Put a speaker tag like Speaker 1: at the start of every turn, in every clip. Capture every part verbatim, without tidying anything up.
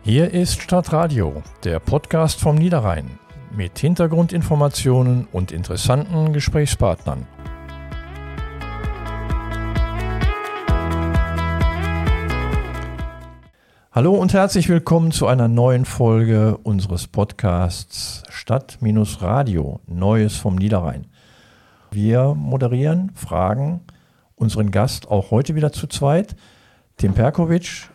Speaker 1: Hier ist Stadtradio, der Podcast vom Niederrhein mit Hintergrundinformationen und interessanten Gesprächspartnern. Hallo und herzlich willkommen zu einer neuen Folge unseres Podcasts Stadt-Radio, Neues vom Niederrhein. Wir moderieren, fragen unseren Gast auch heute wieder zu zweit, Tim Perkovic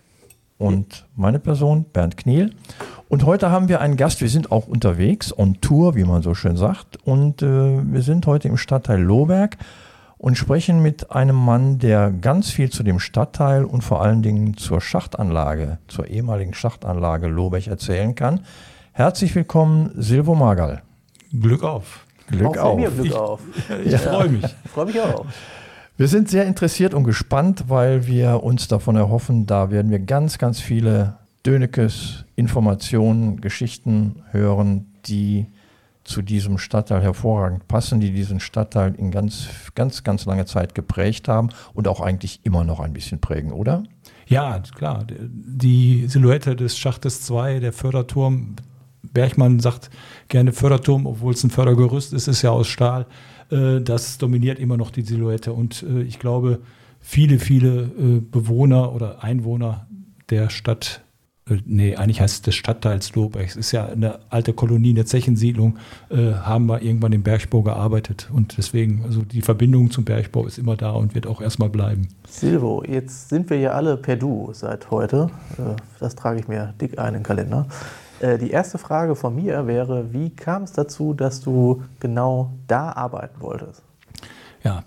Speaker 1: und meine Person, Bernd Kniel. Und heute haben wir einen Gast, wir sind auch unterwegs, on Tour, wie man so schön sagt. Und äh, wir sind heute im Stadtteil Lohberg und sprechen mit einem Mann, der ganz viel zu dem Stadtteil und vor allen Dingen zur Schachtanlage, zur ehemaligen Schachtanlage Lohberg erzählen kann. Herzlich willkommen, Silvo Margal.
Speaker 2: Glück auf.
Speaker 1: Glück
Speaker 3: auch
Speaker 1: auf.
Speaker 3: Mir Glück
Speaker 2: ich
Speaker 3: auf.
Speaker 2: ich ja. freue mich.
Speaker 3: Ich freue mich auch.
Speaker 1: Wir sind sehr interessiert und gespannt, weil wir uns davon erhoffen, da werden wir ganz, ganz viele Dönekes, Informationen, Geschichten hören, die zu diesem Stadtteil hervorragend passen, die diesen Stadtteil in ganz, ganz, ganz lange Zeit geprägt haben und auch eigentlich immer noch ein bisschen prägen, oder?
Speaker 2: Ja, klar. Die Silhouette des Schachtes zwei, der Förderturm, Bergmann sagt gerne Förderturm, obwohl es ein Fördergerüst ist, ist ja aus Stahl. Das dominiert immer noch die Silhouette. Und ich glaube, viele, viele Bewohner oder Einwohner der Stadt, nee, eigentlich heißt es des Stadtteils Lohberg, es ist ja eine alte Kolonie, eine Zechensiedlung, haben wir irgendwann im Bergbau gearbeitet. Und deswegen, also die Verbindung zum Bergbau ist immer da und wird auch erstmal bleiben.
Speaker 3: Silvo, jetzt sind wir ja alle per Du seit heute. Das trage ich mir dick ein in den Kalender. Die erste Frage von mir wäre, wie kam es dazu, dass du genau da arbeiten wolltest?
Speaker 2: Ja,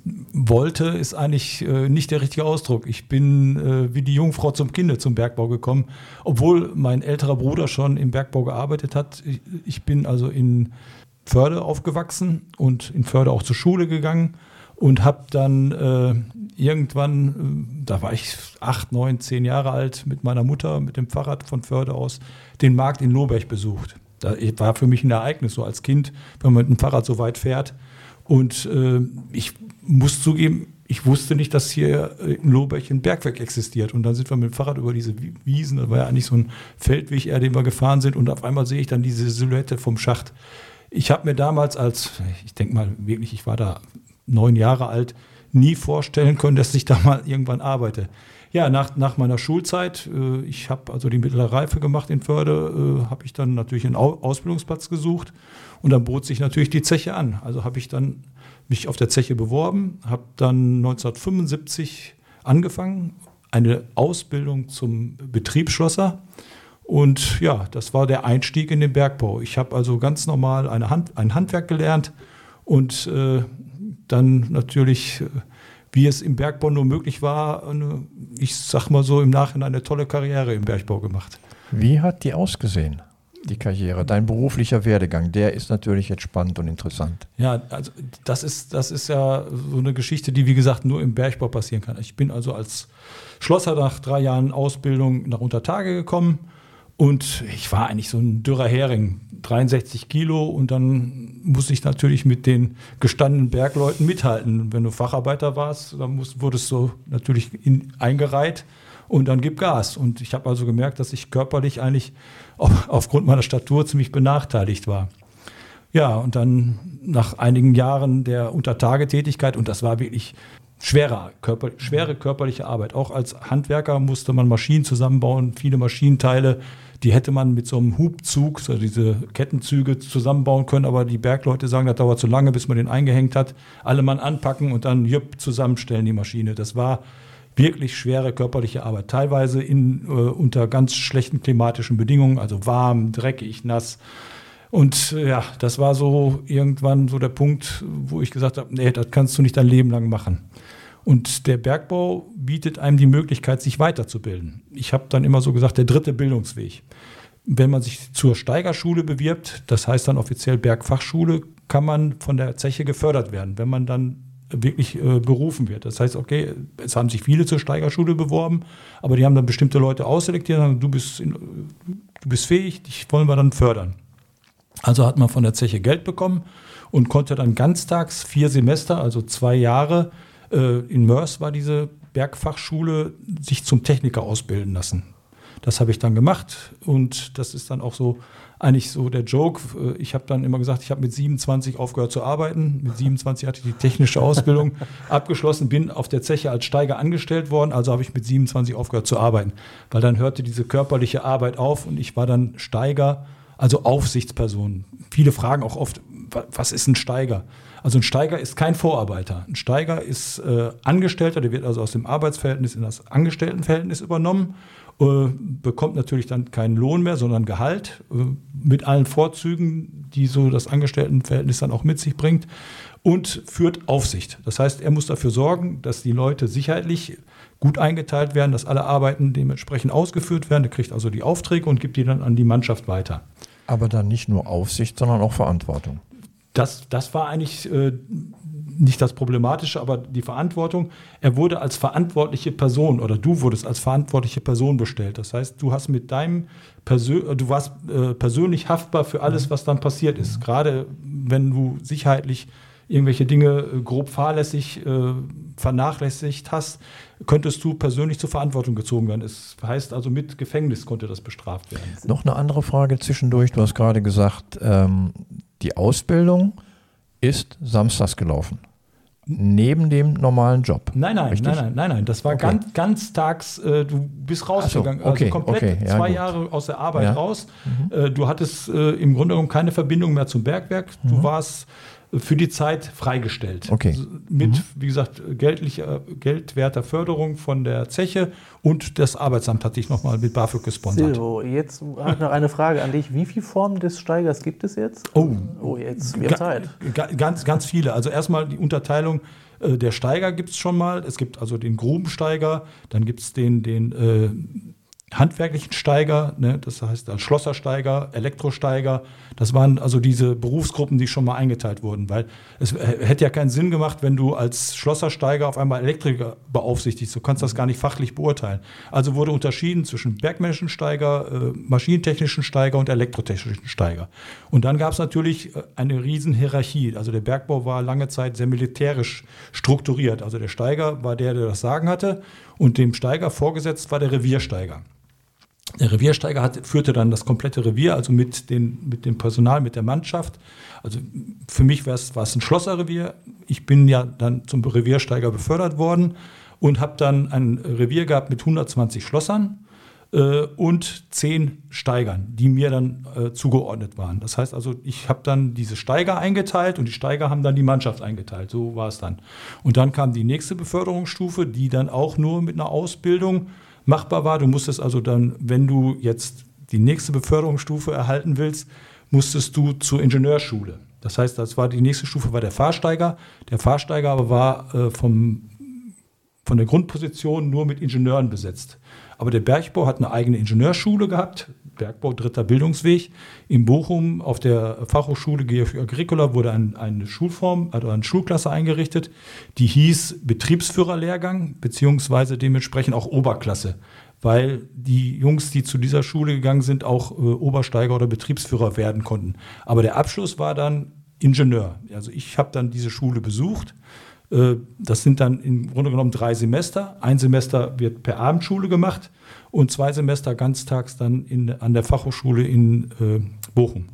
Speaker 2: wollte ist eigentlich äh, nicht der richtige Ausdruck. Ich bin äh, wie die Jungfrau zum Kinde zum Bergbau gekommen, obwohl mein älterer Bruder schon im Bergbau gearbeitet hat. Ich, ich bin also in Förde aufgewachsen und in Förde auch zur Schule gegangen und habe dann äh, irgendwann, äh, da war ich acht, neun, zehn Jahre alt, mit meiner Mutter mit dem Fahrrad von Förde aus den Markt in Lohberg besucht. Das war für mich ein Ereignis, so als Kind, wenn man mit dem Fahrrad so weit fährt. Und äh, ich muss zugeben, ich wusste nicht, dass hier in Lohberg ein Bergwerk existiert. Und dann sind wir mit dem Fahrrad über diese Wiesen, das war ja eigentlich so ein Feldweg, eher, den wir gefahren sind. Und auf einmal sehe ich dann diese Silhouette vom Schacht. Ich habe mir damals als, ich denke mal wirklich, ich war da neun Jahre alt, nie vorstellen können, dass ich da mal irgendwann arbeite. Ja, nach, nach meiner Schulzeit, äh, ich habe also die mittlere Reife gemacht in Förde, äh, habe ich dann natürlich einen Au- Ausbildungsplatz gesucht und dann bot sich natürlich die Zeche an. Also habe ich dann mich auf der Zeche beworben, habe dann neunzehnhundertfünfundsiebzig angefangen, eine Ausbildung zum Betriebsschlosser und ja, das war der Einstieg in den Bergbau. Ich habe also ganz normal eine Hand, ein Handwerk gelernt und äh, dann natürlich, wie es im Bergbau nur möglich war, eine, ich sag mal so im Nachhinein eine tolle Karriere im Bergbau gemacht.
Speaker 1: Wie hat die ausgesehen, die Karriere? Dein beruflicher Werdegang, der ist natürlich jetzt spannend und interessant.
Speaker 2: Ja, also das ist, das ist ja so eine Geschichte, die wie gesagt nur im Bergbau passieren kann. Ich bin also als Schlosser nach drei Jahren Ausbildung nach Untertage gekommen und ich war eigentlich so ein dürrer Hering, dreiundsechzig Kilo und dann musste ich natürlich mit den gestandenen Bergleuten mithalten. Wenn du Facharbeiter warst, dann musst, wurdest du natürlich in, eingereiht und dann gib Gas. Und ich habe also gemerkt, dass ich körperlich eigentlich auf, aufgrund meiner Statur ziemlich benachteiligt war. Ja, und dann nach einigen Jahren der Untertagetätigkeit, und das war wirklich schwere, körper, schwere körperliche Arbeit. Auch als Handwerker musste man Maschinen zusammenbauen, viele Maschinenteile, die hätte man mit so einem Hubzug, so diese Kettenzüge zusammenbauen können, aber die Bergleute sagen, das dauert zu lange, bis man den eingehängt hat. Alle Mann anpacken und dann jupp, zusammenstellen die Maschine. Das war wirklich schwere körperliche Arbeit, teilweise in, äh, unter ganz schlechten klimatischen Bedingungen, also warm, dreckig, nass. Und äh, ja, das war so irgendwann so der Punkt, wo ich gesagt habe, nee, das kannst du nicht dein Leben lang machen. Und der Bergbau bietet einem die Möglichkeit, sich weiterzubilden. Ich habe dann immer so gesagt, der dritte Bildungsweg. Wenn man sich zur Steigerschule bewirbt, das heißt dann offiziell Bergfachschule, kann man von der Zeche gefördert werden, wenn man dann wirklich äh, berufen wird. Das heißt, okay, es haben sich viele zur Steigerschule beworben, aber die haben dann bestimmte Leute ausselektiert und sagen, du bist, in, du bist fähig, dich wollen wir dann fördern. Also hat man von der Zeche Geld bekommen und konnte dann ganztags vier Semester, also zwei Jahre, in Mörs war diese Bergfachschule, sich zum Techniker ausbilden lassen. Das habe ich dann gemacht und das ist dann auch so eigentlich so der Joke. Ich habe dann immer gesagt, ich habe mit siebenundzwanzig aufgehört zu arbeiten. Mit siebenundzwanzig hatte ich die technische Ausbildung abgeschlossen, bin auf der Zeche als Steiger angestellt worden, also habe ich mit siebenundzwanzig aufgehört zu arbeiten, weil dann hörte diese körperliche Arbeit auf und ich war dann Steiger, also Aufsichtsperson. Viele fragen auch oft, was ist ein Steiger? Also ein Steiger ist kein Vorarbeiter. Ein Steiger ist äh, Angestellter, der wird also aus dem Arbeitsverhältnis in das Angestelltenverhältnis übernommen, äh, bekommt natürlich dann keinen Lohn mehr, sondern Gehalt äh, mit allen Vorzügen, die so das Angestelltenverhältnis dann auch mit sich bringt und führt Aufsicht. Das heißt, er muss dafür sorgen, dass die Leute sicherheitlich gut eingeteilt werden, dass alle Arbeiten dementsprechend ausgeführt werden. Er kriegt also die Aufträge und gibt die dann an die Mannschaft weiter.
Speaker 1: Aber dann nicht nur Aufsicht, sondern auch Verantwortung.
Speaker 2: Das, das war eigentlich äh, nicht das Problematische, aber die Verantwortung. Er wurde als verantwortliche Person oder du wurdest als verantwortliche Person bestellt. Das heißt, du hast mit deinem Persön- du warst äh, persönlich haftbar für alles, was dann passiert ist. Gerade wenn du sicherheitlich irgendwelche Dinge äh, grob fahrlässig äh, vernachlässigt hast, könntest du persönlich zur Verantwortung gezogen werden. Es heißt also, mit Gefängnis konnte das bestraft werden.
Speaker 1: Noch eine andere Frage zwischendurch. Du hast gerade gesagt, ähm, die Ausbildung ist samstags gelaufen. Neben dem normalen Job.
Speaker 2: Nein, nein,
Speaker 1: Richtig?
Speaker 2: nein, nein, nein, nein. Das war
Speaker 1: Okay.
Speaker 2: ganz, ganz tags, äh, du bist rausgegangen.
Speaker 1: Ach so, okay,
Speaker 2: also komplett
Speaker 1: okay, ja,
Speaker 2: zwei
Speaker 1: gut.
Speaker 2: Jahre aus der Arbeit
Speaker 1: Ja.
Speaker 2: raus. Mhm. Äh, du hattest äh, im Grunde genommen keine Verbindung mehr zum Bergwerk. Du
Speaker 1: Mhm.
Speaker 2: warst äh, für die Zeit freigestellt.
Speaker 1: Okay.
Speaker 2: Also mit,
Speaker 1: Mhm.
Speaker 2: wie gesagt, geldlicher, geldwerter Förderung von der Zeche und das Arbeitsamt hat dich nochmal mit BAföG gesponsert.
Speaker 3: Silvo, jetzt habe ich noch eine Frage an dich. Wie viele Formen des Steigers gibt es jetzt?
Speaker 2: Oh,
Speaker 3: Oh, jetzt, wir haben Zeit.
Speaker 2: Ga- Ganz, ganz viele. Also erstmal die Unterteilung äh, der Steiger gibt es schon mal. Es gibt also den Grubensteiger, dann gibt es den, den äh, handwerklichen Steiger, ne? Das heißt als Schlossersteiger, Elektrosteiger. Das waren also diese Berufsgruppen, die schon mal eingeteilt wurden, weil es äh, hätte ja keinen Sinn gemacht, wenn du als Schlossersteiger auf einmal Elektriker beaufsichtigst. Du kannst das gar nicht fachlich beurteilen. Also wurde unterschieden zwischen bergmännischen Steiger, äh, maschinentechnischen Steiger und elektrotechnischen Steiger. Und dann gab es natürlich äh, eine riesen Hierarchie. Also der Bergbau war lange Zeit sehr militärisch strukturiert. Also der Steiger war der, der das Sagen hatte und dem Steiger vorgesetzt war der Reviersteiger. Der Reviersteiger hat, führte dann das komplette Revier, also mit, den, mit dem Personal, mit der Mannschaft. Also für mich war es, war es ein Schlosserrevier. Ich bin ja dann zum Reviersteiger befördert worden und habe dann ein Revier gehabt mit hundertzwanzig Schlossern äh, und zehn Steigern, die mir dann äh, zugeordnet waren. Das heißt also, ich habe dann diese Steiger eingeteilt und die Steiger haben dann die Mannschaft eingeteilt. So war es dann. Und dann kam die nächste Beförderungsstufe, die dann auch nur mit einer Ausbildung machbar war. Du musstest also dann, wenn du jetzt die nächste Beförderungsstufe erhalten willst, musstest du zur Ingenieurschule. Das heißt, das war die nächste Stufe, war der Fahrsteiger. Der Fahrsteiger aber war äh, vom, von der Grundposition nur mit Ingenieuren besetzt. Aber der Bergbau hat eine eigene Ingenieurschule gehabt, Bergbau dritter Bildungsweg. In Bochum auf der Fachhochschule Georg Agricola wurde ein, eine Schulform, also eine Schulklasse eingerichtet, die hieß Betriebsführerlehrgang beziehungsweise dementsprechend auch Oberklasse, weil die Jungs, die zu dieser Schule gegangen sind, auch äh, Obersteiger oder Betriebsführer werden konnten. Aber der Abschluss war dann Ingenieur. Also ich habe dann diese Schule besucht. Äh, das sind dann im Grunde genommen drei Semester. Ein Semester wird per Abendschule gemacht und zwei Semester ganztags dann in, an der Fachhochschule in äh, Bochum.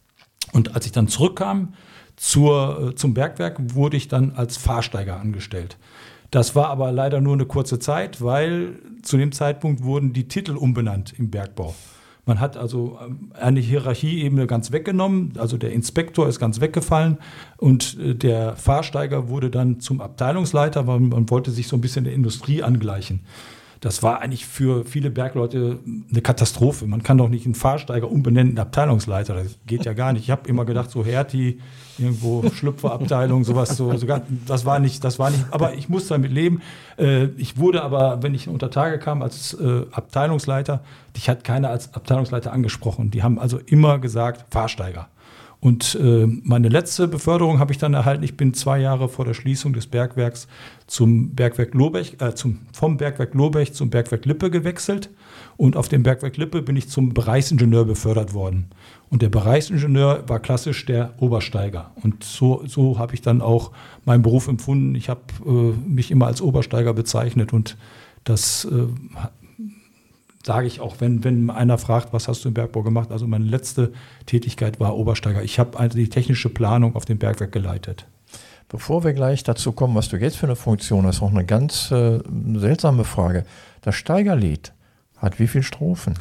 Speaker 2: Und als ich dann zurückkam zur, äh, zum Bergwerk, wurde ich dann als Fahrsteiger angestellt. Das war aber leider nur eine kurze Zeit, weil zu dem Zeitpunkt wurden die Titel umbenannt im Bergbau. Man hat also eine Hierarchieebene ganz weggenommen, also der Inspektor ist ganz weggefallen und der Fahrsteiger wurde dann zum Abteilungsleiter, weil man wollte sich so ein bisschen der Industrie angleichen. Das war eigentlich für viele Bergleute eine Katastrophe. Man kann doch nicht einen Fahrsteiger umbenennen in Abteilungsleiter. Das geht ja gar nicht. Ich habe immer gedacht, so Hertie, irgendwo Schlüpferabteilung, sowas. So, sogar, das war nicht, das war nicht. Aber ich musste damit leben. Ich wurde aber, wenn ich unter Tage kam als Abteilungsleiter, dich hat keiner als Abteilungsleiter angesprochen. Die haben also immer gesagt Fahrsteiger. Und äh, meine letzte Beförderung habe ich dann erhalten. Ich bin zwei Jahre vor der Schließung des Bergwerks zum Bergwerk Lobech, äh, zum, vom Bergwerk Lobech zum Bergwerk Lippe gewechselt. Und auf dem Bergwerk Lippe bin ich zum Bereichsingenieur befördert worden. Und der Bereichsingenieur war klassisch der Obersteiger. Und so, so habe ich dann auch meinen Beruf empfunden. Ich habe äh, mich immer als Obersteiger bezeichnet und das äh, sage ich auch, wenn, wenn einer fragt, was hast du im Bergbau gemacht? Also meine letzte Tätigkeit war Obersteiger. Ich habe also die technische Planung auf dem Bergwerk geleitet.
Speaker 1: Bevor wir gleich dazu kommen, was du jetzt für eine Funktion hast, noch eine ganz äh, seltsame Frage. Das Steigerlied hat wie viele Strophen?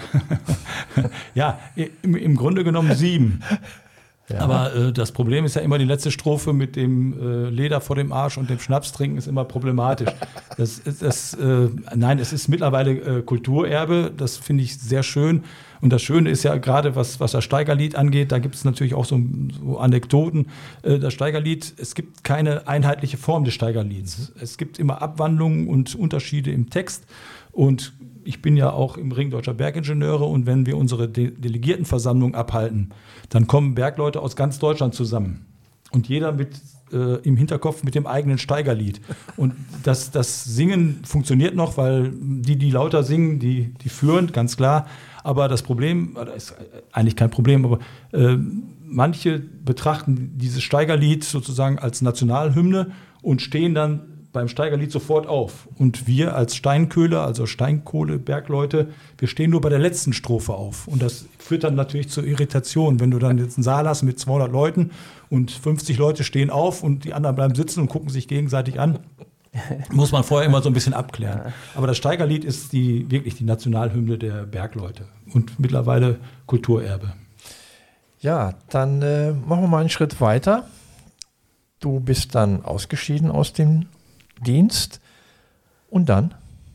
Speaker 2: Ja, im, im Grunde genommen sieben. Ja. Aber äh, das Problem ist ja immer die letzte Strophe mit dem äh, Leder vor dem Arsch und dem Schnaps trinken ist immer problematisch. Das, das, äh, nein, es ist mittlerweile äh, Kulturerbe, das finde ich sehr schön. Und das Schöne ist ja gerade, was, was das Steigerlied angeht, da gibt es natürlich auch so, so Anekdoten. Äh, das Steigerlied, es gibt keine einheitliche Form des Steigerlieds. Es gibt immer Abwandlungen und Unterschiede im Text. Und ich bin ja auch im Ring Deutscher Bergingenieure und wenn wir unsere De- Delegiertenversammlung abhalten, dann kommen Bergleute aus ganz Deutschland zusammen. Und jeder mit äh, im Hinterkopf mit dem eigenen Steigerlied. Und das, das Singen funktioniert noch, weil die, die lauter singen, die, die führen, ganz klar. Aber das Problem, das ist eigentlich kein Problem, aber äh, manche betrachten dieses Steigerlied sozusagen als Nationalhymne und stehen dann beim Steigerlied sofort auf. Und wir als Steinköhler, also Steinkohlebergleute, wir stehen nur bei der letzten Strophe auf. Und das führt dann natürlich zur Irritation. Wenn du dann jetzt einen Saal hast mit zweihundert Leuten und fünfzig Leute stehen auf und die anderen bleiben sitzen und gucken sich gegenseitig an, muss man vorher immer so ein bisschen abklären. Aber das Steigerlied ist die, wirklich die Nationalhymne der Bergleute und mittlerweile Kulturerbe.
Speaker 1: Ja, dann äh, machen wir mal einen Schritt weiter. Du bist dann ausgeschieden aus dem Dienst und dann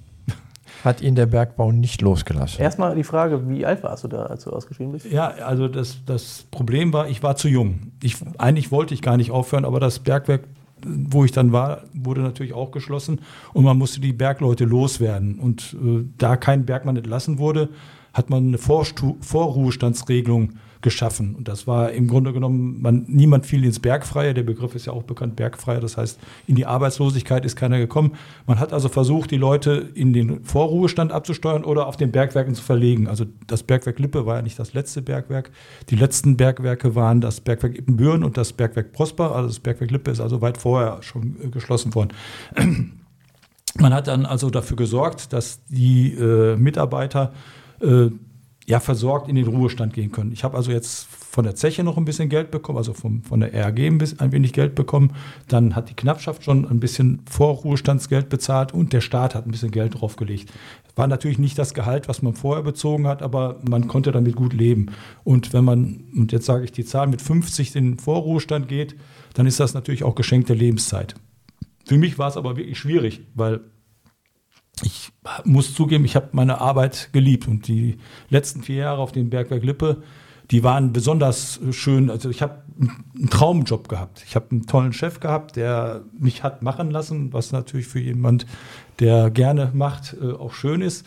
Speaker 1: hat ihn der Bergbau nicht losgelassen.
Speaker 3: Erstmal die Frage, wie alt warst du da, als du ausgeschieden bist?
Speaker 2: Ja, also das, das Problem war, ich war zu jung. Ich, eigentlich wollte ich gar nicht aufhören, aber das Bergwerk, wo ich dann war, wurde natürlich auch geschlossen und man musste die Bergleute loswerden. Und äh, da kein Bergmann entlassen wurde, hat man eine Vorstu- Vorruhestandsregelung geschaffen. Und das war im Grunde genommen, man, niemand fiel ins Bergfreie, der Begriff ist ja auch bekannt, Bergfreie, das heißt, in die Arbeitslosigkeit ist keiner gekommen. Man hat also versucht, die Leute in den Vorruhestand abzusteuern oder auf den Bergwerken zu verlegen. Also das Bergwerk Lippe war ja nicht das letzte Bergwerk. Die letzten Bergwerke waren das Bergwerk Ippenbüren und das Bergwerk Prosper. Also das Bergwerk Lippe ist also weit vorher schon äh, geschlossen worden. Man hat dann also dafür gesorgt, dass die äh, Mitarbeiter äh, ja, versorgt in den Ruhestand gehen können. Ich habe also jetzt von der Zeche noch ein bisschen Geld bekommen, also vom, von der R A G ein, bisschen, ein wenig Geld bekommen. Dann hat die Knappschaft schon ein bisschen Vorruhestandsgeld bezahlt und der Staat hat ein bisschen Geld draufgelegt. War natürlich nicht das Gehalt, was man vorher bezogen hat, aber man konnte damit gut leben. Und wenn man, und jetzt sage ich die Zahl, mit fünfzig in den Vorruhestand geht, dann ist das natürlich auch geschenkte Lebenszeit. Für mich war es aber wirklich schwierig, weil ich muss zugeben, ich habe meine Arbeit geliebt und die letzten vier Jahre auf dem Bergwerk Lippe, die waren besonders schön. Also ich habe einen Traumjob gehabt. Ich habe einen tollen Chef gehabt, der mich hat machen lassen, was natürlich für jemand, der gerne macht, auch schön ist.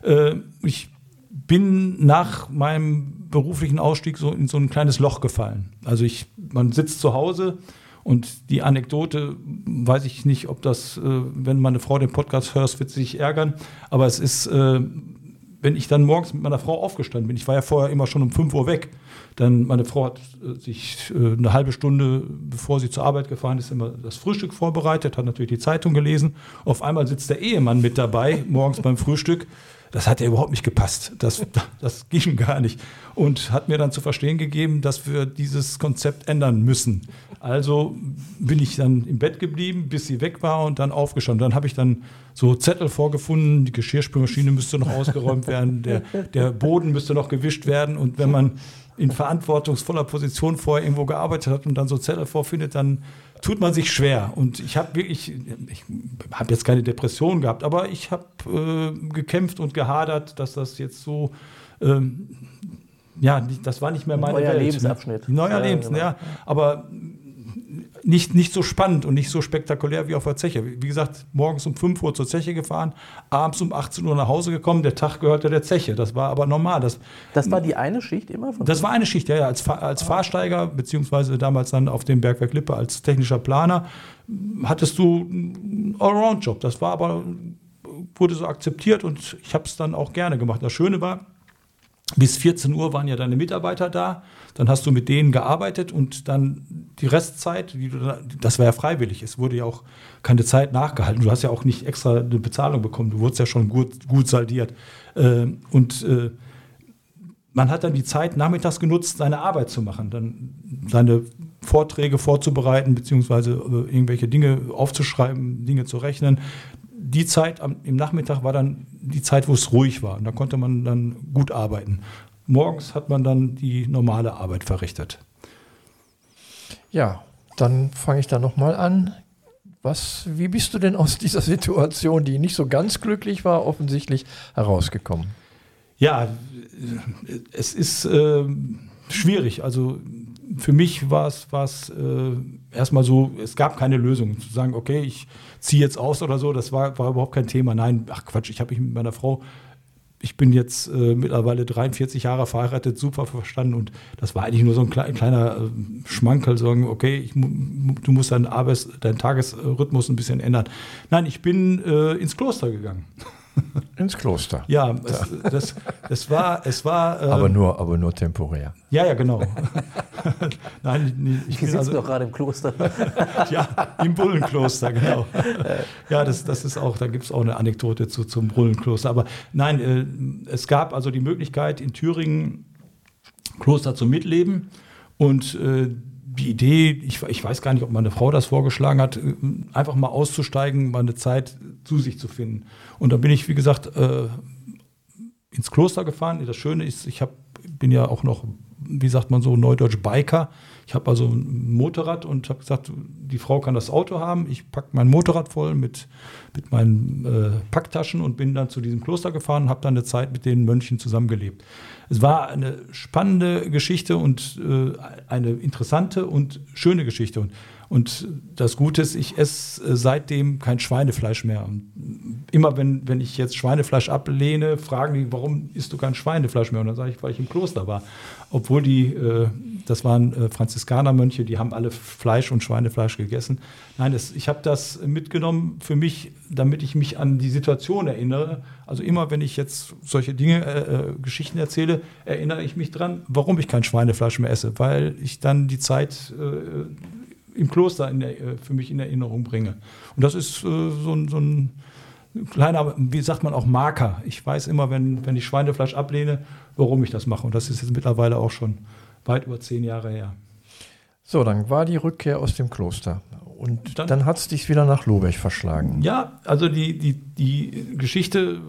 Speaker 2: Ich bin nach meinem beruflichen Ausstieg so in so ein kleines Loch gefallen. Also ich, man sitzt zu Hause. Und die Anekdote, weiß ich nicht, ob das, äh, wenn meine Frau den Podcast hört, wird sie sich ärgern. Aber es ist, äh, wenn ich dann morgens mit meiner Frau aufgestanden bin, ich war ja vorher immer schon um fünf Uhr weg, dann meine Frau hat äh, sich äh, eine halbe Stunde, bevor sie zur Arbeit gefahren ist, immer das Frühstück vorbereitet, hat natürlich die Zeitung gelesen. Auf einmal sitzt der Ehemann mit dabei, morgens beim Frühstück. Das hat ja überhaupt nicht gepasst. Das, das ging gar nicht. Und hat mir dann zu verstehen gegeben, dass wir dieses Konzept ändern müssen. Also bin ich dann im Bett geblieben, bis sie weg war und dann aufgestanden. Dann habe ich dann so Zettel vorgefunden, die Geschirrspülmaschine müsste noch ausgeräumt werden, der, der Boden müsste noch gewischt werden. Und wenn man in verantwortungsvoller Position vorher irgendwo gearbeitet hat und dann so Zettel vorfindet, dann tut man sich schwer. Und ich habe wirklich, ich habe jetzt keine Depression gehabt, aber ich habe äh, gekämpft und gehadert, dass das jetzt so, ähm, ja, das war nicht mehr meine
Speaker 3: Neuer
Speaker 2: Welt.
Speaker 3: Lebensabschnitt.
Speaker 2: Neuer
Speaker 3: ja,
Speaker 2: Lebens,
Speaker 3: genau.
Speaker 2: ja. Aber nicht, nicht so spannend und nicht so spektakulär wie auf der Zeche. Wie gesagt, morgens um fünf Uhr zur Zeche gefahren, abends um achtzehn Uhr nach Hause gekommen, der Tag gehörte der Zeche. Das war aber normal. Das,
Speaker 3: das war die eine Schicht immer? Von
Speaker 2: das war eine Schicht, ja, ja. Als, als Fahrsteiger, beziehungsweise damals dann auf dem Bergwerk Lippe als technischer Planer, hattest du einen Allround-Job. Das war aber, wurde so akzeptiert und ich habe es dann auch gerne gemacht. Das Schöne war, Bis vierzehn Uhr waren ja deine Mitarbeiter da. Dann hast du mit denen gearbeitet und dann die Restzeit, wie du, das war ja freiwillig. Es wurde ja auch keine Zeit nachgehalten. Du hast ja auch nicht extra eine Bezahlung bekommen. Du wurdest ja schon gut, gut saldiert. Und man hat dann die Zeit nachmittags genutzt, seine Arbeit zu machen, dann seine Vorträge vorzubereiten, beziehungsweise irgendwelche Dinge aufzuschreiben, Dinge zu rechnen. Die Zeit am, im Nachmittag war dann die Zeit, wo es ruhig war. Und da konnte man dann gut arbeiten. Morgens hat man dann die normale Arbeit verrichtet.
Speaker 1: Ja, dann fange ich da nochmal an. Was, wie bist du denn aus dieser Situation, die nicht so ganz glücklich war, offensichtlich herausgekommen?
Speaker 2: Ja, es ist äh, schwierig. Also für mich war es äh, erstmal so, es gab keine Lösung. Zu sagen, okay, ich ziehe jetzt aus oder so, das war, war überhaupt kein Thema. Nein, ach Quatsch, ich habe mich mit meiner Frau, ich bin jetzt äh, mittlerweile dreiundvierzig Jahre verheiratet, super verstanden und das war eigentlich nur so ein kleiner, kleiner äh, Schmankerl, sagen, okay, ich, du musst deinen, Arbeits-, deinen Tagesrhythmus ein bisschen ändern. Nein, ich bin äh, ins Kloster gegangen.
Speaker 1: Ins Kloster.
Speaker 2: Ja, es, das, das war, es war. Ähm,
Speaker 1: aber nur, aber nur temporär.
Speaker 2: Ja, ja, genau. Nein, ich
Speaker 3: ich bin also, doch gerade im Kloster.
Speaker 2: Ja, im Bullenkloster, genau. Ja, das, das ist auch, da gibt es auch eine Anekdote zu, zum Bullenkloster. Aber nein, äh, es gab also die Möglichkeit, in Thüringen Kloster zu mitleben und äh, die Idee, ich, ich weiß gar nicht, ob meine Frau das vorgeschlagen hat, einfach mal auszusteigen, mal eine Zeit zu sich zu finden. Und dann bin ich, wie gesagt, äh, ins Kloster gefahren. Das Schöne ist, ich hab, bin ja auch noch, wie sagt man so, neudeutsch Biker. Ich habe also ein Motorrad und habe gesagt, die Frau kann das Auto haben. Ich packe mein Motorrad voll mit, mit meinen äh, Packtaschen und bin dann zu diesem Kloster gefahren und habe dann eine Zeit mit den Mönchen zusammengelebt. Es war eine spannende Geschichte und äh, eine interessante und schöne Geschichte. Und, und das Gute ist, ich esse seitdem kein Schweinefleisch mehr. Und immer wenn, wenn ich jetzt Schweinefleisch ablehne, fragen die, warum isst du kein Schweinefleisch mehr? Und dann sage ich, weil ich im Kloster war. Obwohl die, äh, das waren äh, Franziskanermönche, die haben alle Fleisch und Schweinefleisch gegessen. Nein, das, ich habe das mitgenommen für mich, damit ich mich an die Situation erinnere. Also immer, wenn ich jetzt solche Dinge, äh, Geschichten erzähle, erinnere ich mich dran, warum ich kein Schweinefleisch mehr esse. Weil ich dann die Zeit äh, im Kloster in der, für mich in Erinnerung bringe. Und das ist äh, so, ein, so ein kleiner, wie sagt man auch, Marker. Ich weiß immer, wenn, wenn ich Schweinefleisch ablehne, warum ich das mache. Und das ist jetzt mittlerweile auch schon weit über zehn Jahre her.
Speaker 1: So, dann war die Rückkehr aus dem Kloster. Und dann, dann hat es dich wieder nach Lobech verschlagen.
Speaker 2: Ja, also die, die, die Geschichte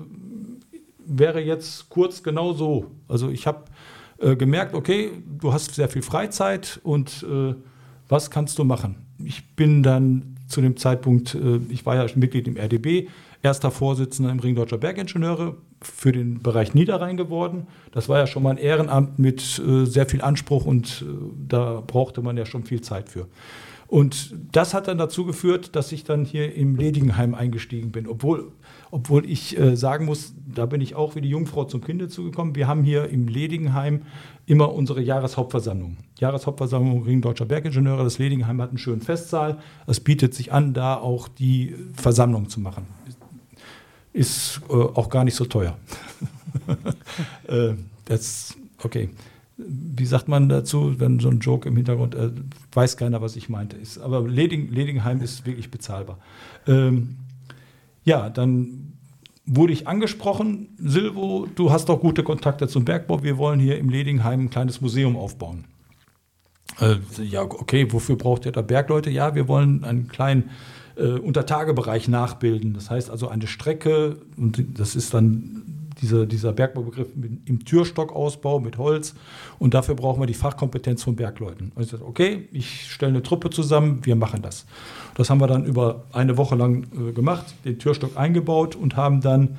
Speaker 2: wäre jetzt kurz genau so. Also ich habe äh, gemerkt, okay, du hast sehr viel Freizeit und äh, was kannst du machen? Ich bin dann zu dem Zeitpunkt, äh, ich war ja Mitglied im R D B, erster Vorsitzender im Ring Deutscher Bergingenieure für den Bereich Niederrhein geworden. Das war ja schon mal ein Ehrenamt mit äh, sehr viel Anspruch und äh, da brauchte man ja schon viel Zeit für. Und das hat dann dazu geführt, dass ich dann hier im Ledigenheim eingestiegen bin. Obwohl, obwohl ich äh, sagen muss, da bin ich auch wie die Jungfrau zum Kinde zugekommen. Wir haben hier im Ledigenheim immer unsere Jahreshauptversammlung. Jahreshauptversammlung Ring Deutscher Bergingenieure. Das Ledigenheim hat einen schönen Festsaal. Es bietet sich an, da auch die Versammlung zu machen. Ist äh, auch gar nicht so teuer. äh, das, okay. Wie sagt man dazu, wenn so ein Joke im Hintergrund, äh, weiß keiner, was ich meinte. Ist, aber Leding, Ledingheim ist wirklich bezahlbar. Ähm, ja, dann wurde ich angesprochen, Silvo, du hast doch gute Kontakte zum Bergbau, wir wollen hier im Ledingheim ein kleines Museum aufbauen. Äh, ja, okay, wofür braucht ihr da Bergleute? Ja, wir wollen einen kleinen äh, Untertagebereich nachbilden. Das heißt also eine Strecke, und das ist dann Dieser, dieser Bergbaubegriff im Türstockausbau mit Holz und dafür brauchen wir die Fachkompetenz von Bergleuten. Und ich sagte, okay, ich stelle eine Truppe zusammen, wir machen das. Das haben wir dann über eine Woche lang äh, gemacht, den Türstock eingebaut und haben dann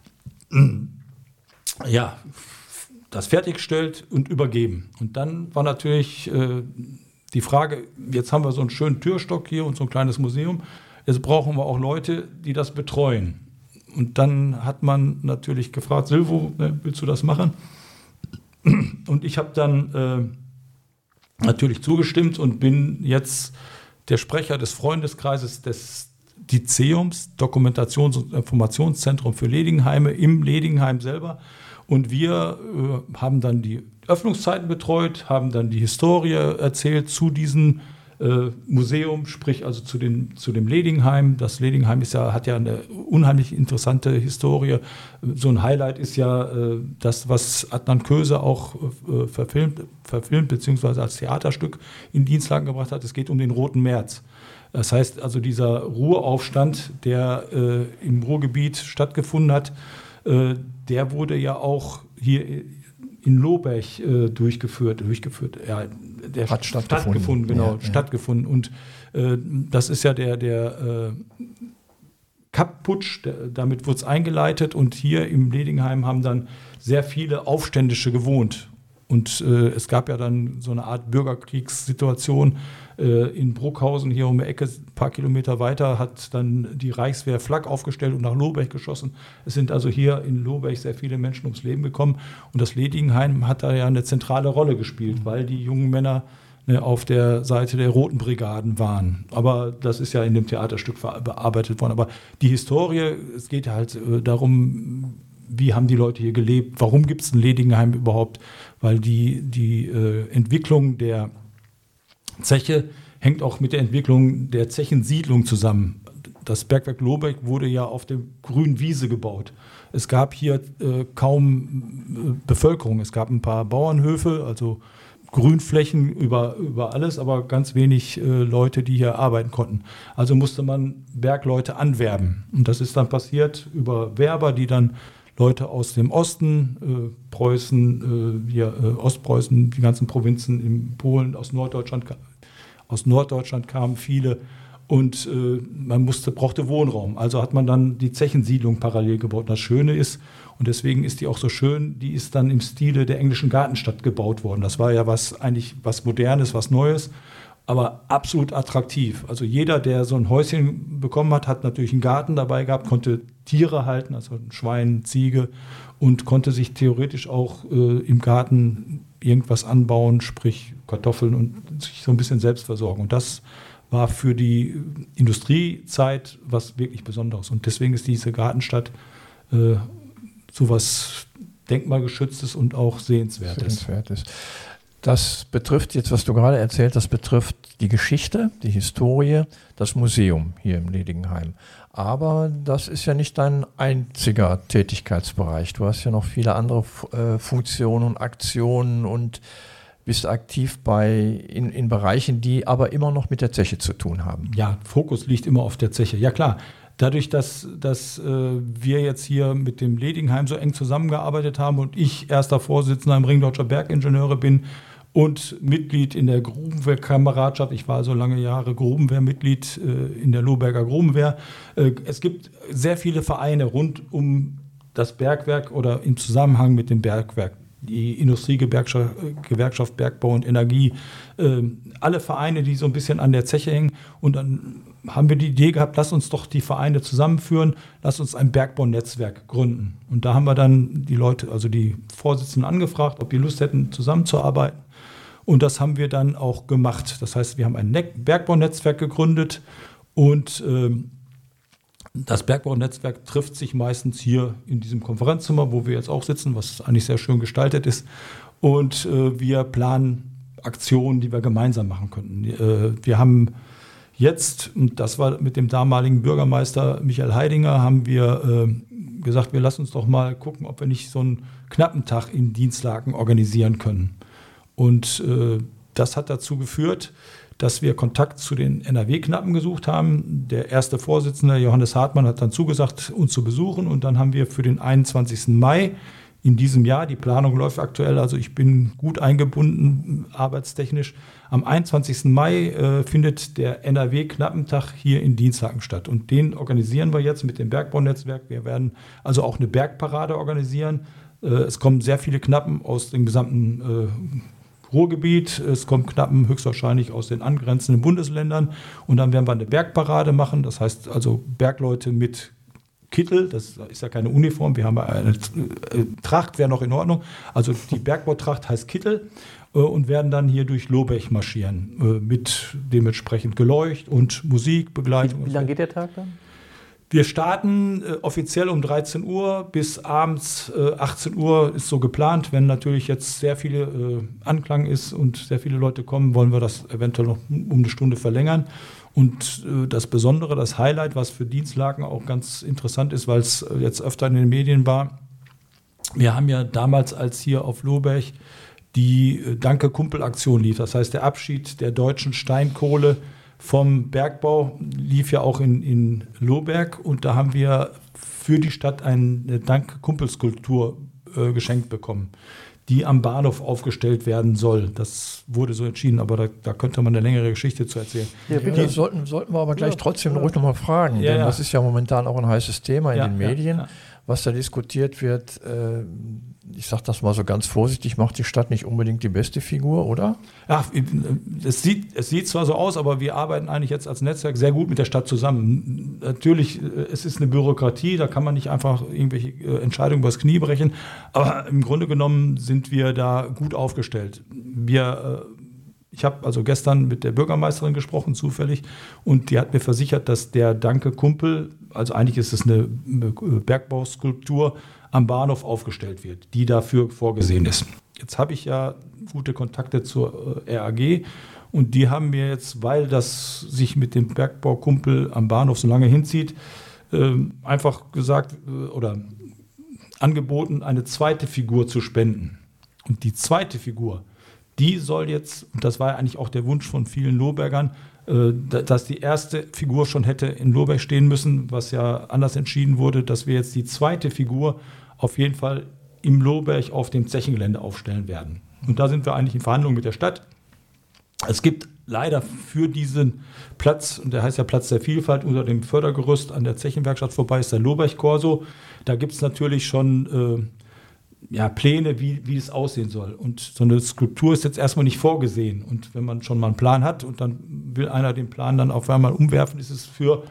Speaker 2: äh, ja, das fertiggestellt und übergeben. Und dann war natürlich äh, die Frage, jetzt haben wir so einen schönen Türstock hier und so ein kleines Museum, jetzt brauchen wir auch Leute, die das betreuen. Und dann hat man natürlich gefragt, Silvo, ne, willst du das machen? Und ich habe dann äh, natürlich zugestimmt und bin jetzt der Sprecher des Freundeskreises des DICEUMs, Dokumentations- und Informationszentrum für Ledingheime, im Ledingheim selber. Und wir äh, haben dann die Öffnungszeiten betreut, haben dann die Historie erzählt zu diesem äh, Museum, sprich also zu, den, zu dem Ledingheim. Das Ledingheim ist ja, hat ja eine unheimlich interessante Historie. So ein Highlight ist ja äh, das, was Adnan Köse auch äh, verfilmt, verfilmt bzw. als Theaterstück in Dienstlagen gebracht hat. Es geht um den Roten März. Das heißt also dieser Ruhraufstand, der äh, im Ruhrgebiet stattgefunden hat, äh, der wurde ja auch hier in Lohberg äh, durchgeführt. durchgeführt. Ja, der
Speaker 1: hat stattgefunden.
Speaker 2: stattgefunden genau,
Speaker 1: ja,
Speaker 2: stattgefunden. Und äh, das ist ja der, der äh, Kapp-Putsch, der, damit wurde es eingeleitet. Und hier im Ledingheim haben dann sehr viele Aufständische gewohnt. Und äh, es gab ja dann so eine Art Bürgerkriegssituation äh, in Bruckhausen, hier um die Ecke, ein paar Kilometer weiter, hat dann die Reichswehr Flak aufgestellt und nach Lohberg geschossen. Es sind also hier in Lohberg sehr viele Menschen ums Leben gekommen. Und das Ledingheim hat da ja eine zentrale Rolle gespielt, weil die jungen Männer ne, auf der Seite der Roten Brigaden waren. Aber das ist ja in dem Theaterstück bearbeitet worden. Aber die Historie, es geht halt äh, darum, wie haben die Leute hier gelebt, warum gibt es ein Ledingheim überhaupt? Weil die, die äh, Entwicklung der Zeche hängt auch mit der Entwicklung der Zechensiedlung zusammen. Das Bergwerk Lohberg wurde ja auf der grünen Wiese gebaut. Es gab hier äh, kaum äh, Bevölkerung. Es gab ein paar Bauernhöfe, also Grünflächen über, über alles, aber ganz wenig äh, Leute, die hier arbeiten konnten. Also musste man Bergleute anwerben. Und das ist dann passiert über Werber, die dann Leute aus dem Osten, äh, Preußen, äh, hier, äh, Ostpreußen, die ganzen Provinzen in Polen, aus Norddeutschland, aus Norddeutschland kamen viele und äh, man musste, brauchte Wohnraum. Also hat man dann die Zechensiedlung parallel gebaut. Und das Schöne ist, und deswegen ist die auch so schön, die ist dann im Stile der englischen Gartenstadt gebaut worden. Das war ja was eigentlich was Modernes, was Neues, aber absolut attraktiv. Also jeder, der so ein Häuschen bekommen hat, hat natürlich einen Garten dabei gehabt, konnte Tiere halten, also ein Schwein, Ziege, und konnte sich theoretisch auch äh, im Garten irgendwas anbauen, sprich Kartoffeln, und sich so ein bisschen selbst versorgen. Und das war für die Industriezeit was wirklich Besonderes. Und deswegen ist diese Gartenstadt äh, sowas Denkmalgeschütztes und auch Sehenswertes.
Speaker 1: Sehenswertes. Das betrifft jetzt, was du gerade erzählt hast, betrifft die Geschichte, die Historie, das Museum hier im Ledingheim. Aber das ist ja nicht dein einziger Tätigkeitsbereich. Du hast ja noch viele andere äh, Funktionen und Aktionen und bist aktiv bei, in, in Bereichen, die aber immer noch mit der Zeche zu tun haben.
Speaker 2: Ja, Fokus liegt immer auf der Zeche. Ja klar, dadurch, dass, dass äh, wir jetzt hier mit dem Ledingheim so eng zusammengearbeitet haben und ich erster Vorsitzender im Ring Deutscher Bergingenieure bin und Mitglied in der Grubenwehrkameradschaft. Ich war so lange Jahre Grubenwehrmitglied äh, in der Lohberger Grubenwehr. Äh, es gibt sehr viele Vereine rund um das Bergwerk oder im Zusammenhang mit dem Bergwerk. Die Industriegewerkschaft Gewerkschaft Bergbau und Energie, äh, alle Vereine, die so ein bisschen an der Zeche hängen. Und dann haben wir die Idee gehabt, lass uns doch die Vereine zusammenführen, lass uns ein Bergbaunetzwerk gründen. Und da haben wir dann die Leute, also die Vorsitzenden angefragt, ob die Lust hätten, zusammenzuarbeiten. Und das haben wir dann auch gemacht. Das heißt, wir haben ein Ne- Bergbaunetzwerk gegründet und äh, das Bergbaunetzwerk trifft sich meistens hier in diesem Konferenzzimmer, wo wir jetzt auch sitzen, was eigentlich sehr schön gestaltet ist. Und äh, wir planen Aktionen, die wir gemeinsam machen könnten. Äh, wir haben jetzt, und das war mit dem damaligen Bürgermeister Michael Heidinger, haben wir äh, gesagt, wir lassen uns doch mal gucken, ob wir nicht so einen Knappentag in Dienstlaken organisieren können. Und äh, das hat dazu geführt, dass wir Kontakt zu den N R W-Knappen gesucht haben. Der erste Vorsitzende, Johannes Hartmann, hat dann zugesagt, uns zu besuchen. Und dann haben wir für den einundzwanzigsten Mai in diesem Jahr, die Planung läuft aktuell, also ich bin gut eingebunden, arbeitstechnisch. Am einundzwanzigsten Mai äh, findet der N R W-Knappentag hier in Dienstlaken statt. Und den organisieren wir jetzt mit dem Bergbaunetzwerk. Wir werden also auch eine Bergparade organisieren. Äh, es kommen sehr viele Knappen aus dem gesamten äh, Ruhrgebiet, es kommen Knappen höchstwahrscheinlich aus den angrenzenden Bundesländern und dann werden wir eine Bergparade machen, das heißt also Bergleute mit Kittel, das ist ja keine Uniform, wir haben eine äh, Tracht, wäre noch in Ordnung, also die Bergbautracht heißt Kittel äh, und werden dann hier durch Lohberg marschieren äh, mit dementsprechend Geleucht und Musikbegleitung.
Speaker 3: Wie, wie lange geht der Tag dann?
Speaker 2: Wir starten äh, offiziell um dreizehn Uhr bis abends äh, achtzehn Uhr ist so geplant. Wenn natürlich jetzt sehr viele äh, Anklang ist und sehr viele Leute kommen, wollen wir das eventuell noch um eine Stunde verlängern. Und äh, das Besondere, das Highlight, was für Dienstlaken auch ganz interessant ist, weil es äh, jetzt öfter in den Medien war. Wir haben ja damals, als hier auf Lohberg die äh, Danke-Kumpel-Aktion lief, das heißt der Abschied der deutschen Steinkohle vom Bergbau lief ja auch in, in Lohberg und da haben wir für die Stadt eine Danke-Kumpel-Skulptur äh, geschenkt bekommen, die am Bahnhof aufgestellt werden soll. Das wurde so entschieden, aber da, da könnte man eine längere Geschichte zu erzählen.
Speaker 1: Ja, bitte. Sollten, sollten wir aber gleich
Speaker 2: ja,
Speaker 1: trotzdem
Speaker 2: ja.
Speaker 1: ruhig nochmal fragen,
Speaker 2: ja,
Speaker 1: denn
Speaker 2: ja.
Speaker 1: das ist ja momentan auch ein heißes Thema in
Speaker 2: ja,
Speaker 1: den Medien.
Speaker 2: Ja, ja.
Speaker 1: Was da diskutiert wird, äh, ich sage das mal so ganz vorsichtig, macht die Stadt nicht unbedingt die beste Figur, oder?
Speaker 2: Ja, es sieht, es sieht zwar so aus, aber wir arbeiten eigentlich jetzt als Netzwerk sehr gut mit der Stadt zusammen. Natürlich, es ist eine Bürokratie, da kann man nicht einfach irgendwelche Entscheidungen übers Knie brechen, aber im Grunde genommen sind wir da gut aufgestellt. Wir, ich habe also gestern mit der Bürgermeisterin gesprochen, zufällig, und die hat mir versichert, dass der Danke-Kumpel, also eigentlich ist es eine Bergbauskulptur, am Bahnhof aufgestellt wird, die dafür vorgesehen ist. Jetzt habe ich ja gute Kontakte zur äh, R A G und die haben mir jetzt, weil das sich mit dem Bergbaukumpel am Bahnhof so lange hinzieht, äh, einfach gesagt äh, oder angeboten, eine zweite Figur zu spenden. Und die zweite Figur, die soll jetzt, und das war ja eigentlich auch der Wunsch von vielen Lohbergern, äh, dass die erste Figur schon hätte in Lohberg stehen müssen, was ja anders entschieden wurde, dass wir jetzt die zweite Figur auf jeden Fall im Lohberg auf dem Zechengelände aufstellen werden. Und da sind wir eigentlich in Verhandlungen mit der Stadt. Es gibt leider für diesen Platz, und der heißt ja Platz der Vielfalt, unter dem Fördergerüst an der Zechenwerkstatt vorbei ist der Lohberg-Korso. Da gibt es natürlich schon äh, ja, Pläne, wie, wie es aussehen soll. Und so eine Skulptur ist jetzt erstmal nicht vorgesehen. Und wenn man schon mal einen Plan hat und dann will einer den Plan dann auf einmal umwerfen, ist es für,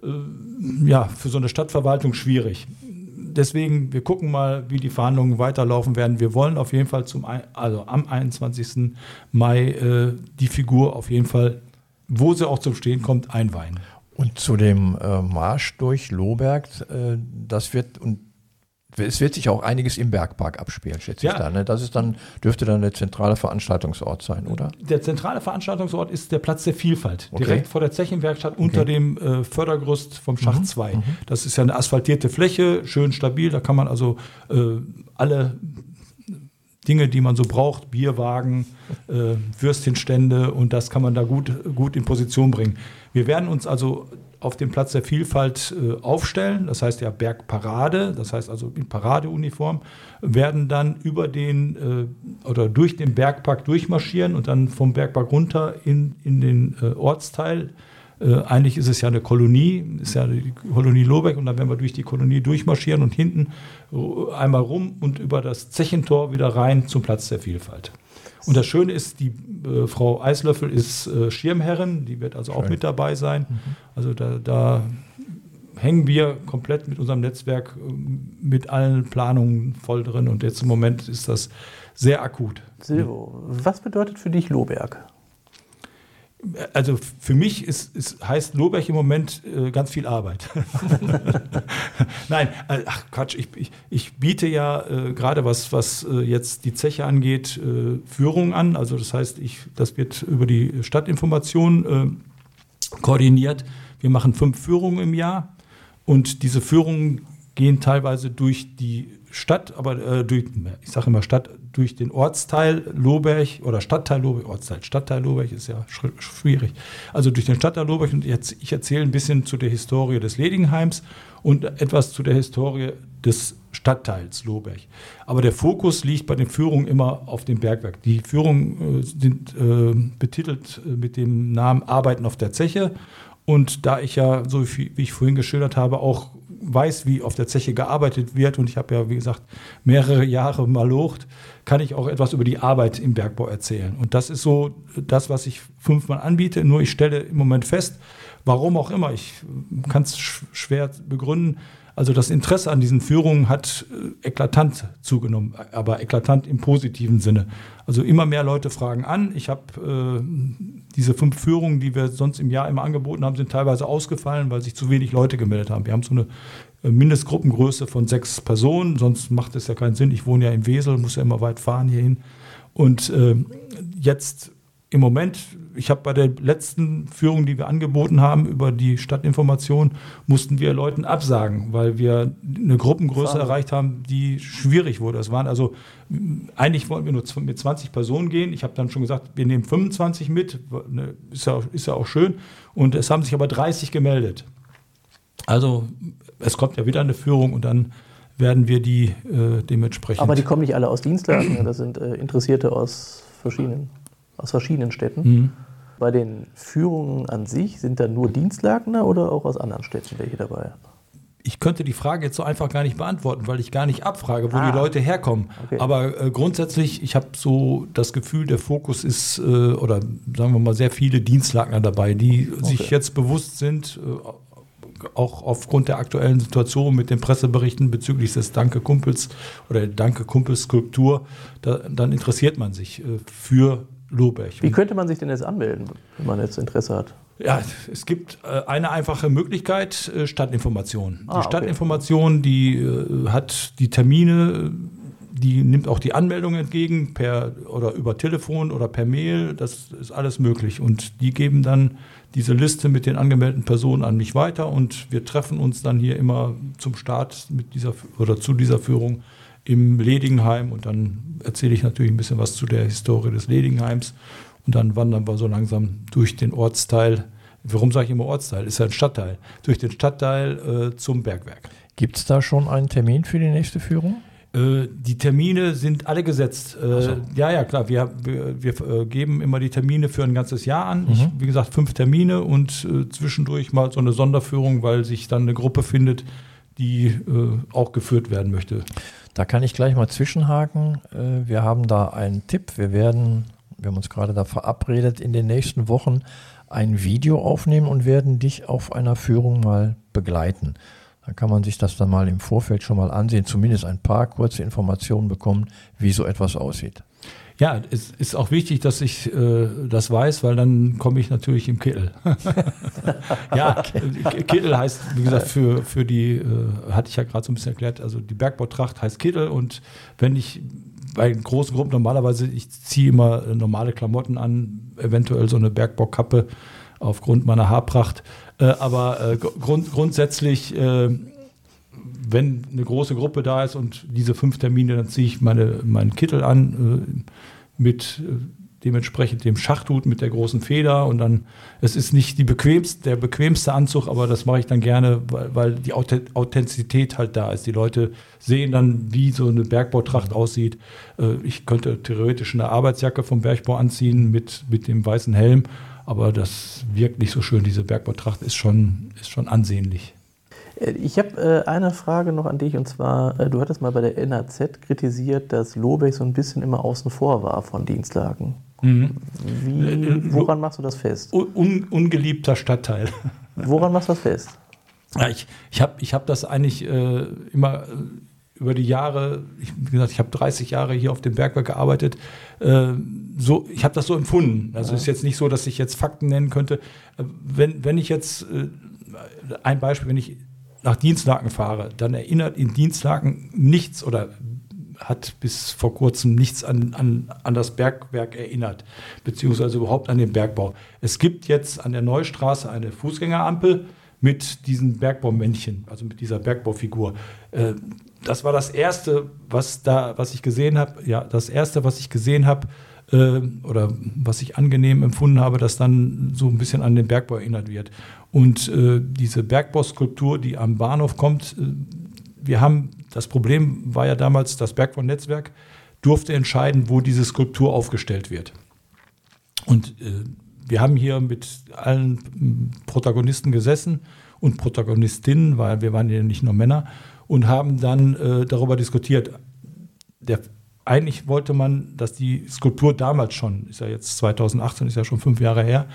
Speaker 2: äh, ja, für so eine Stadtverwaltung schwierig. Deswegen, wir gucken mal, wie die Verhandlungen weiterlaufen werden. Wir wollen auf jeden Fall zum, also am einundzwanzigsten Mai äh, die Figur auf jeden Fall, wo sie auch zum Stehen kommt, einweihen.
Speaker 1: Und zu dem äh, Marsch durch Lohberg, äh, das wird und es wird sich auch einiges im Bergpark abspielen, schätze
Speaker 2: Ja.
Speaker 1: ich da. Ne? Das ist dann, dürfte dann der zentrale Veranstaltungsort sein, oder?
Speaker 2: Der zentrale Veranstaltungsort ist der Platz der Vielfalt,
Speaker 1: Okay.
Speaker 2: direkt vor der Zechenwerkstatt unter
Speaker 1: Okay.
Speaker 2: dem äh, Fördergerüst vom Schacht
Speaker 1: Mhm.
Speaker 2: zwei.
Speaker 1: Mhm.
Speaker 2: Das ist ja eine asphaltierte Fläche, schön stabil, da kann man also äh, alle Dinge, die man so braucht, Bierwagen, äh, Würstchenstände, und das kann man da gut, gut in Position bringen. Wir werden uns also auf dem Platz der Vielfalt äh, aufstellen, das heißt ja Bergparade, das heißt also in Paradeuniform, werden dann über den äh, oder durch den Bergpark durchmarschieren und dann vom Bergpark runter in, in den äh, Ortsteil. Äh, eigentlich ist es ja eine Kolonie, ist ja die Kolonie Lohberg, und dann werden wir durch die Kolonie durchmarschieren und hinten äh, einmal rum und über das Zechentor wieder rein zum Platz der Vielfalt. Und das Schöne ist, die äh, Frau Eislöffel ist äh, Schirmherrin, die wird also auch
Speaker 1: Schön.
Speaker 2: mit dabei sein.
Speaker 1: Mhm.
Speaker 2: Also da, da hängen wir komplett mit unserem Netzwerk äh, mit allen Planungen voll drin, und jetzt im Moment ist das sehr akut.
Speaker 3: Silvo, was bedeutet für dich Lohberg?
Speaker 2: Also für mich ist, ist, heißt Lohberg im Moment äh, ganz viel Arbeit. Nein, äh, ach Quatsch, ich, ich, ich biete ja äh, gerade was, was äh, jetzt die Zeche angeht, äh, Führung an. Also das heißt, ich, das wird über die Stadtinformation äh, koordiniert. Wir machen fünf Führungen im Jahr, und diese Führungen gehen teilweise durch die Stadt, aber äh, durch, ich sage immer Stadt, durch den Ortsteil Lohberg oder Stadtteil Lohberg, Ortsteil, Stadtteil Lohberg ist ja schwierig. Also durch den Stadtteil Lohberg, und jetzt, ich erzähle ein bisschen zu der Historie des Ledingheims und etwas zu der Historie des Stadtteils Lohberg. Aber der Fokus liegt bei den Führungen immer auf dem Bergwerk. Die Führungen äh, sind äh, betitelt äh, mit dem Namen Arbeiten auf der Zeche. Und da ich ja, so wie ich vorhin geschildert habe, auch weiß, wie auf der Zeche gearbeitet wird, und ich habe ja, wie gesagt, mehrere Jahre malocht, kann ich auch etwas über die Arbeit im Bergbau erzählen. Und das ist so das, was ich fünfmal anbiete, nur ich stelle im Moment fest, Warum auch immer, ich kann es sch- schwer begründen. Also das Interesse an diesen Führungen hat äh, eklatant zugenommen, aber eklatant im positiven Sinne. Also immer mehr Leute fragen an. Ich habe äh, diese fünf Führungen, die wir sonst im Jahr immer angeboten haben, sind teilweise ausgefallen, weil sich zu wenig Leute gemeldet haben. Wir haben so eine äh, Mindestgruppengröße von sechs Personen, sonst macht es ja keinen Sinn. Ich wohne ja in Wesel, muss ja immer weit fahren hierhin. Und äh, jetzt im Moment, ich habe bei der letzten Führung, die wir angeboten haben über die Stadtinformation, mussten wir Leuten absagen, weil wir eine Gruppengröße Fahren. erreicht haben, die schwierig wurde. Es waren also, eigentlich wollten wir nur mit zwanzig Personen gehen. Ich habe dann schon gesagt, wir nehmen fünfundzwanzig mit, ist ja, ist ja auch schön. Und es haben sich aber dreißig gemeldet. Also es kommt ja wieder eine Führung und dann werden wir die äh, dementsprechend...
Speaker 3: Aber die kommen nicht alle aus Dienstlagen, das sind äh, Interessierte aus verschiedenen... aus verschiedenen Städten. Mhm. Bei den Führungen an sich, sind da nur Dienstlakener oder auch aus anderen Städten welche dabei?
Speaker 2: Ich könnte die Frage jetzt so einfach gar nicht beantworten, weil ich gar nicht abfrage, wo
Speaker 3: ah.
Speaker 2: die Leute herkommen. Okay. Aber äh, grundsätzlich, ich habe so das Gefühl, der Fokus ist, äh, oder sagen wir mal, sehr viele Dienstlakener dabei, die okay. sich jetzt bewusst sind, äh, auch aufgrund der aktuellen Situation mit den Presseberichten bezüglich des Danke Kumpels oder der Danke Kumpels Skulptur, da, dann interessiert man sich äh, für Lohberg.
Speaker 3: Wie könnte man sich denn jetzt anmelden, wenn man jetzt Interesse hat?
Speaker 2: Ja, es gibt äh, eine einfache Möglichkeit, äh, Stadtinformation.
Speaker 3: Ah,
Speaker 2: die Stadtinformation, die äh, hat die Termine, die nimmt auch die Anmeldung entgegen, per oder über Telefon oder per Mail, das ist alles möglich. Und die geben dann diese Liste mit den angemeldeten Personen an mich weiter und wir treffen uns dann hier immer zum Start mit dieser oder zu dieser Führung im Ledingenheim und dann erzähle ich natürlich ein bisschen was zu der Historie des Ledingenheims und dann wandern wir so langsam durch den Ortsteil, warum sage ich immer Ortsteil, ist ja ein Stadtteil, durch den Stadtteil äh, zum Bergwerk.
Speaker 1: Gibt es da schon einen Termin für die nächste Führung?
Speaker 2: Äh, die Termine sind alle gesetzt. Äh, so. Ja, ja, klar, wir, wir, wir äh, geben immer die Termine für ein ganzes Jahr an. Mhm. Ich, wie gesagt, fünf Termine und äh, zwischendurch mal so eine Sonderführung, weil sich dann eine Gruppe findet, die äh, auch geführt werden möchte.
Speaker 1: Da kann ich gleich mal zwischenhaken. Wir haben da einen Tipp. Wir werden, wir haben uns gerade da verabredet, in den nächsten Wochen ein Video aufnehmen und werden dich auf einer Führung mal begleiten. Dann kann man sich das dann mal im Vorfeld schon mal ansehen, zumindest ein paar kurze Informationen bekommen, wie so etwas aussieht.
Speaker 2: Ja, es ist auch wichtig, dass ich äh, das weiß, weil dann komme ich natürlich im Kittel. ja, okay. Kittel heißt, wie gesagt, für, für die, äh, hatte ich ja gerade so ein bisschen erklärt, also die Bergbautracht heißt Kittel und wenn ich bei großen Gruppen normalerweise, ich ziehe immer normale Klamotten an, eventuell so eine Bergbaukappe aufgrund meiner Haarpracht, äh, aber äh, grund, grundsätzlich äh, wenn eine große Gruppe da ist und diese fünf Termine, dann ziehe ich meine, meinen Kittel an äh, mit äh, dementsprechend dem Schachthut mit der großen Feder und dann, es ist nicht die bequemste, der bequemste Anzug, aber das mache ich dann gerne, weil, weil die Authentizität halt da ist. Die Leute sehen dann, wie so eine Bergbautracht aussieht. Äh, ich könnte theoretisch eine Arbeitsjacke vom Bergbau anziehen mit, mit dem weißen Helm, aber das wirkt nicht so schön. Diese Bergbautracht ist schon, ist schon ansehnlich.
Speaker 3: Ich habe äh, eine Frage noch an dich und zwar, äh, du hattest mal bei der N A Z kritisiert, dass Lohberg so ein bisschen immer außen vor war von Dienstlaken. Mhm. Wie, woran machst du das fest?
Speaker 2: Un, ungeliebter Stadtteil.
Speaker 3: Woran machst du das fest?
Speaker 2: Ja, ich ich habe ich hab das eigentlich äh, immer über die Jahre, ich, wie gesagt, ich habe dreißig Jahre hier auf dem Bergwerk gearbeitet, äh, so, ich habe das so empfunden. Also es ja. ist jetzt nicht so, dass ich jetzt Fakten nennen könnte. Wenn, wenn ich jetzt, äh, ein Beispiel, wenn ich nach Dienstlaken fahre, dann erinnert in Dienstlaken nichts oder hat bis vor kurzem nichts an, an, an das Bergwerk erinnert, beziehungsweise überhaupt an den Bergbau. Es gibt jetzt an der Neustraße eine Fußgängerampel mit diesen Bergbaumännchen, also mit dieser Bergbaufigur. Äh, das war das Erste, was, da, was ich gesehen habe, ja, das Erste, was ich gesehen habe, äh, oder was ich angenehm empfunden habe, dass dann so ein bisschen an den Bergbau erinnert wird. Und äh, diese Bergbauskulptur, die am Bahnhof kommt, äh, wir haben, das Problem war ja damals, das Bergbaunetzwerk durfte entscheiden, wo diese Skulptur aufgestellt wird. Und äh, wir haben hier mit allen Protagonisten gesessen und Protagonistinnen, weil wir waren ja nicht nur Männer, und haben dann äh, darüber diskutiert. Der, eigentlich wollte man, dass die Skulptur damals schon, ist ja jetzt zweitausendachtzehn, ist ja schon fünf Jahre her,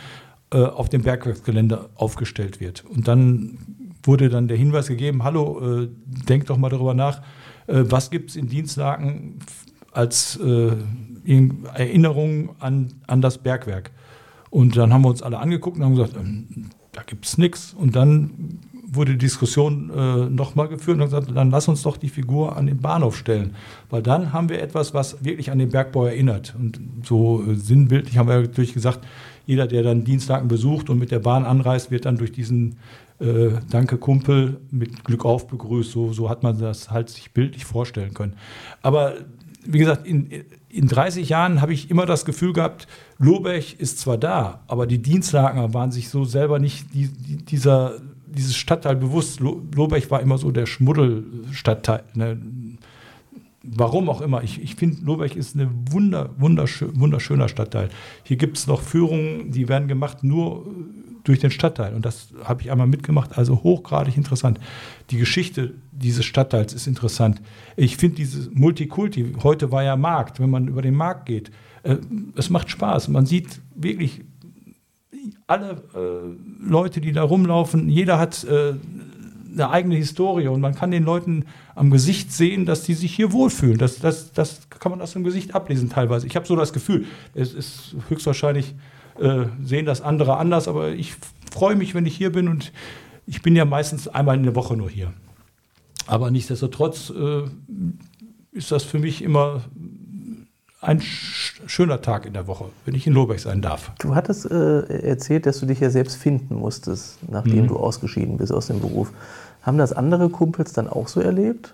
Speaker 2: äh, auf dem Bergwerksgelände aufgestellt wird. Und dann wurde dann der Hinweis gegeben, hallo, äh, denkt doch mal darüber nach, äh, was gibt es in Dienstlaken als äh, Erinnerung an, an das Bergwerk. Und dann haben wir uns alle angeguckt und haben gesagt, ähm, da gibt es nichts. Und dann wurde die Diskussion äh, nochmal geführt und gesagt, dann lass uns doch die Figur an den Bahnhof stellen. Weil dann haben wir etwas, was wirklich an den Bergbau erinnert. Und so äh, sinnbildlich haben wir natürlich gesagt, jeder, der dann Dienstlaken besucht und mit der Bahn anreist, wird dann durch diesen äh, Danke Kumpel mit Glück auf begrüßt. So, so hat man das halt sich bildlich vorstellen können. Aber wie gesagt, in, in dreißig Jahren habe ich immer das Gefühl gehabt, Lohberg ist zwar da, aber die Dienstlakener waren sich so selber nicht die, die, dieser, dieses Stadtteil bewusst. Lohberg war immer so der Schmuddelstadtteil. Ne? Warum auch immer. Ich, ich finde, Lohberg ist ein wunder, wunderschö- wunderschöner Stadtteil. Hier gibt es noch Führungen, die werden gemacht nur durch den Stadtteil. Und das habe ich einmal mitgemacht, also hochgradig interessant. Die Geschichte dieses Stadtteils ist interessant. Ich finde dieses Multikulti, heute war ja Markt, wenn man über den Markt geht, äh, es macht Spaß. Man sieht wirklich alle äh, Leute, die da rumlaufen, jeder hat äh, eine eigene Historie und man kann den Leuten am Gesicht sehen, dass die sich hier wohlfühlen. Das, das, das kann man aus dem Gesicht ablesen teilweise. Ich habe so das Gefühl, es ist höchstwahrscheinlich, äh, sehen das andere anders, aber ich freue mich, wenn ich hier bin und ich bin ja meistens einmal in der Woche nur hier. Aber nichtsdestotrotz äh, ist das für mich immer ein sch- schöner Tag in der Woche, wenn ich in Lohberg sein darf.
Speaker 3: Du hattest äh, erzählt, dass du dich ja selbst finden musstest, nachdem
Speaker 2: Mhm.
Speaker 3: du ausgeschieden bist aus dem Beruf. Haben das andere Kumpels dann auch so erlebt?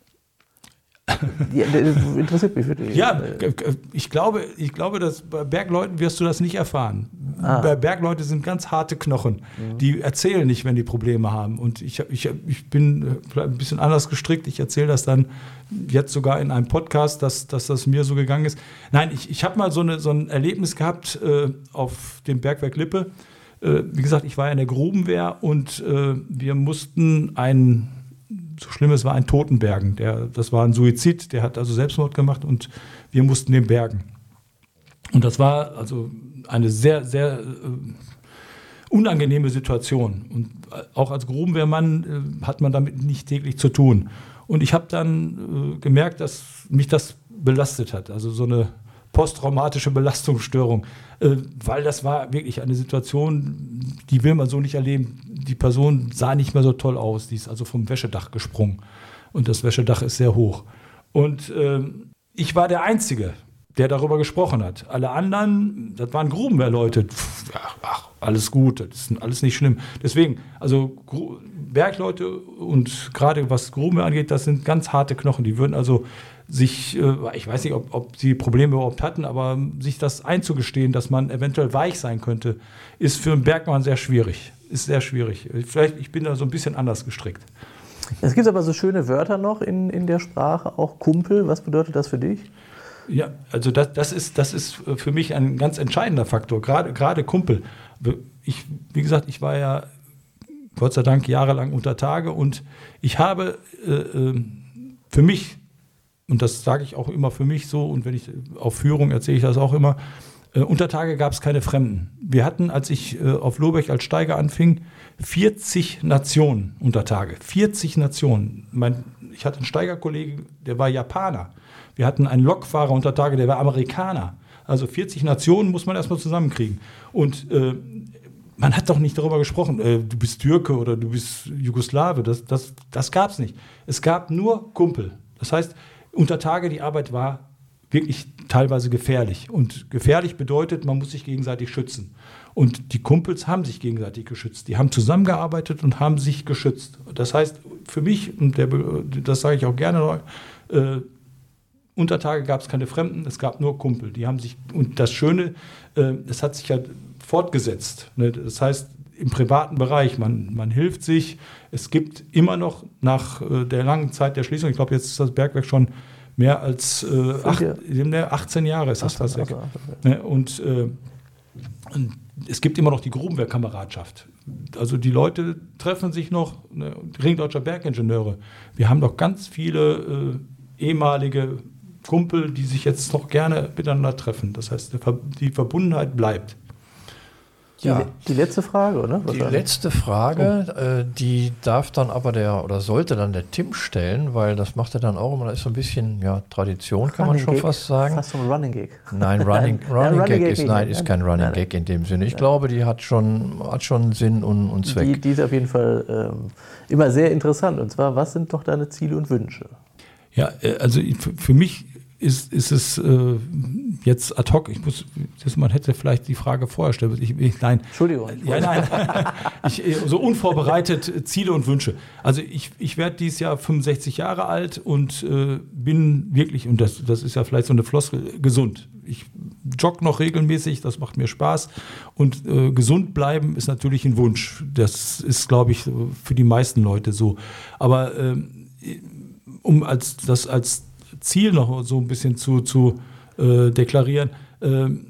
Speaker 3: Ja, das interessiert mich für dich.
Speaker 2: Ja, ich glaube, ich glaube, dass bei Bergleuten wirst du das nicht erfahren.
Speaker 3: Ah.
Speaker 2: Bei Bergleute sind ganz harte Knochen. Mhm. Die erzählen nicht, wenn die Probleme haben. Und ich, ich, ich bin vielleicht ein bisschen anders gestrickt. Ich erzähle das dann jetzt sogar in einem Podcast, dass, dass das mir so gegangen ist. Nein, ich, ich habe mal so, eine, so ein Erlebnis gehabt äh, auf dem Bergwerk Lippe. Äh, wie gesagt, ich war ja in der Grubenwehr und äh, wir mussten einen, so schlimm es war, einen Toten bergen. Der, das war ein Suizid, der hat also Selbstmord gemacht und wir mussten den bergen. Und das war also eine sehr, sehr äh, unangenehme Situation. Und auch als Grubenwehrmann äh, hat man damit nicht täglich zu tun. Und ich habe dann äh, gemerkt, dass mich das belastet hat. Also so eine posttraumatische Belastungsstörung. Äh, weil das war wirklich eine Situation, die will man so nicht erleben. Die Person sah nicht mehr so toll aus. Die ist also vom Wäschedach gesprungen. Und das Wäschedach ist sehr hoch. Und äh, ich war der Einzige, der darüber gesprochen hat. Alle anderen, das waren Grubenwehrleute. Pff, ach, ach, alles gut, das ist alles nicht schlimm. Deswegen, also Gru- Bergleute und gerade was Grubenwehr angeht, das sind ganz harte Knochen. Die würden also sich, äh, ich weiß nicht, ob, ob sie Probleme überhaupt hatten, aber sich das einzugestehen, dass man eventuell weich sein könnte, ist für einen Bergmann sehr schwierig. Ist sehr schwierig. Vielleicht, ich bin da so ein bisschen anders gestrickt.
Speaker 3: Es gibt aber so schöne Wörter noch in, in der Sprache, auch Kumpel. Was bedeutet das für dich?
Speaker 2: Ja, also das, das, ist, das ist für mich ein ganz entscheidender Faktor, gerade, gerade Kumpel. Ich, wie gesagt, ich war ja Gott sei Dank jahrelang unter Tage und ich habe äh, für mich, und das sage ich auch immer für mich so, und wenn ich auf Führung erzähle ich das auch immer, äh, unter Tage gab es keine Fremden. Wir hatten, als ich äh, auf Lohberg als Steiger anfing, vierzig Nationen unter Tage. vierzig Nationen. Mein, ich hatte einen Steigerkollegen, der war Japaner. Wir hatten einen Lokfahrer unter Tage, der war Amerikaner. Also vierzig Nationen muss man erstmal zusammenkriegen. Und äh, man hat doch nicht darüber gesprochen, äh, du bist Türke oder du bist Jugoslawe. Das, das, das gab es nicht. Es gab nur Kumpel. Das heißt, unter Tage die Arbeit war wirklich teilweise gefährlich. Und gefährlich bedeutet, man muss sich gegenseitig schützen. Und die Kumpels haben sich gegenseitig geschützt. Die haben zusammengearbeitet und haben sich geschützt. Das heißt, für mich, und der, das sage ich auch gerne, äh, unter Tage gab es keine Fremden, es gab nur Kumpel. Die haben sich, und das Schöne, äh, es hat sich ja fortgesetzt. Ne? Das heißt, im privaten Bereich, man, man hilft sich. Es gibt immer noch nach äh, der langen Zeit der Schließung, ich glaube, jetzt ist das Bergwerk schon mehr als äh, acht, achtzehn Jahre ist das fast weg. Ne? Und, äh, und es gibt immer noch die Grubenwehrkameradschaft. Also die Leute treffen sich noch, ne? Ring Deutscher Bergingenieure. Wir haben noch ganz viele äh, ehemalige Kumpel, die sich jetzt noch gerne miteinander treffen. Das heißt, die Verbundenheit bleibt.
Speaker 3: Die,
Speaker 1: Ja.
Speaker 3: die letzte Frage, oder?
Speaker 1: Die letzte Frage, äh, die darf dann aber der, oder sollte dann der Tim stellen, weil das macht er dann auch immer, das ist so ein bisschen, ja, Tradition, kann man
Speaker 3: Running
Speaker 1: schon
Speaker 3: Gag.
Speaker 1: fast sagen.
Speaker 3: Fast so ein Running Gag.
Speaker 1: Nein, Running,
Speaker 3: Nein,
Speaker 1: Running,
Speaker 3: Running
Speaker 1: Gag,
Speaker 3: Gag
Speaker 1: ist,
Speaker 3: nicht.
Speaker 1: nein, ist kein Running
Speaker 3: Nein,
Speaker 1: Gag in dem Sinne. Ich glaube, die hat schon, hat schon Sinn und, und Zweck.
Speaker 3: Die, die ist auf jeden Fall ähm, immer sehr interessant. Und zwar, was sind doch deine Ziele und Wünsche?
Speaker 2: Ja, äh, also ich- für für mich ist, ist es äh, jetzt ad hoc, ich muss, das, man hätte vielleicht die Frage vorher stellen müssen. Ich, ich, nein,
Speaker 3: Entschuldigung.
Speaker 2: ja, nein, ich, äh, so unvorbereitet äh, Ziele und Wünsche. Also ich, ich werde dieses Jahr fünfundsechzig Jahre alt und äh, bin wirklich, und das, das ist ja vielleicht so eine Floskel, gesund. Ich jogge noch regelmäßig, das macht mir Spaß. Und äh, gesund bleiben ist natürlich ein Wunsch. Das ist, glaube ich, für die meisten Leute so. Aber ähm, um als, das als Ziel noch so ein bisschen zu, zu äh, deklarieren, ähm,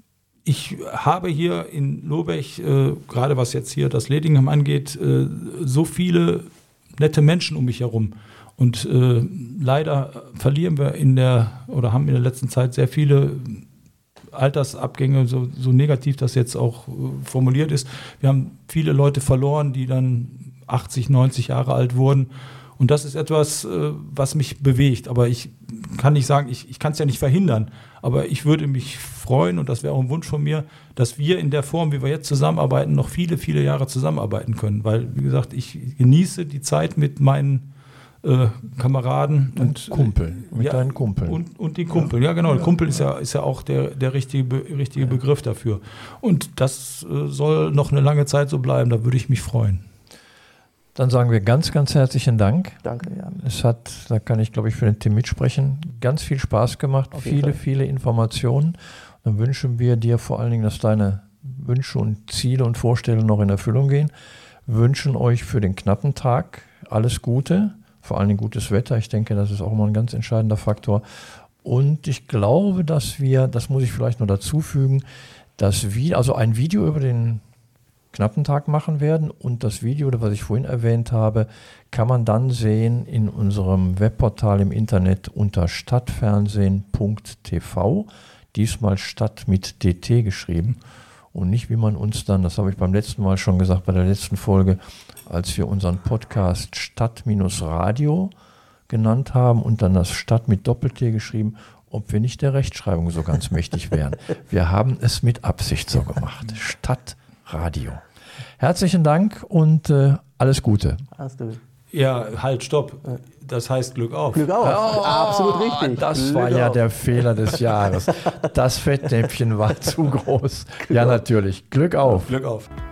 Speaker 2: ich habe hier in Lobech, äh, gerade was jetzt hier das Ledingham angeht, äh, so viele nette Menschen um mich herum. Und äh, leider verlieren wir in der, oder haben in der letzten Zeit sehr viele Altersabgänge, so, so negativ das jetzt auch äh, formuliert ist. Wir haben viele Leute verloren, die dann achtzig, neunzig Jahre alt wurden. Und das ist etwas, äh, was mich bewegt. Aber ich kann nicht sagen, ich, ich kann es ja nicht verhindern. Aber ich würde mich freuen, und das wäre auch ein Wunsch von mir, dass wir in der Form, wie wir jetzt zusammenarbeiten, noch viele, viele Jahre zusammenarbeiten können. Weil, wie gesagt, ich genieße die Zeit mit meinen äh, Kameraden und,
Speaker 1: Und Kumpeln, mit
Speaker 2: ja,
Speaker 1: deinen Kumpeln.
Speaker 2: Und, und die Kumpel, ja, genau. Der Kumpel ist ja, ist ja auch der, der richtige, Be- richtige Begriff dafür. Und das äh, soll noch eine lange Zeit so bleiben, da würde ich mich freuen.
Speaker 1: Dann sagen wir ganz, ganz herzlichen Dank.
Speaker 3: Danke, Jan.
Speaker 1: Es hat, da kann ich glaube ich für den Tim mitsprechen, ganz viel Spaß gemacht,
Speaker 3: Auf jeden
Speaker 1: viele,
Speaker 3: Fall.
Speaker 1: viele Informationen. Dann wünschen wir dir vor allen Dingen, dass deine Wünsche und Ziele und Vorstellungen noch in Erfüllung gehen. Wünschen euch für den knappen Tag alles Gute, vor allen Dingen gutes Wetter. Ich denke, das ist auch immer ein ganz entscheidender Faktor. Und ich glaube, dass wir, das muss ich vielleicht noch dazu fügen, dass wir, also ein Video über den knappen Tag machen werden, und das Video, was ich vorhin erwähnt habe, kann man dann sehen in unserem Webportal im Internet unter stadtfernsehen punkt t v, diesmal Stadt mit D T geschrieben und nicht, wie man uns dann, das habe ich beim letzten Mal schon gesagt, bei der letzten Folge, als wir unseren Podcast Stadt-Radio genannt haben und dann das Stadt mit Doppel-T geschrieben, ob wir nicht der Rechtschreibung so ganz mächtig wären. Wir haben es mit Absicht so gemacht. Stadtradio. Herzlichen Dank und äh, alles Gute.
Speaker 3: Hast du
Speaker 2: Ja, halt, stopp. Das heißt Glück auf.
Speaker 3: Glück auf.
Speaker 1: Oh,
Speaker 3: Absolut richtig.
Speaker 1: Das
Speaker 3: Glück
Speaker 1: war ja
Speaker 3: auf.
Speaker 1: der Fehler des Jahres. Das Fettnäpfchen war zu groß. Ja, natürlich. Glück auf.
Speaker 2: Glück auf.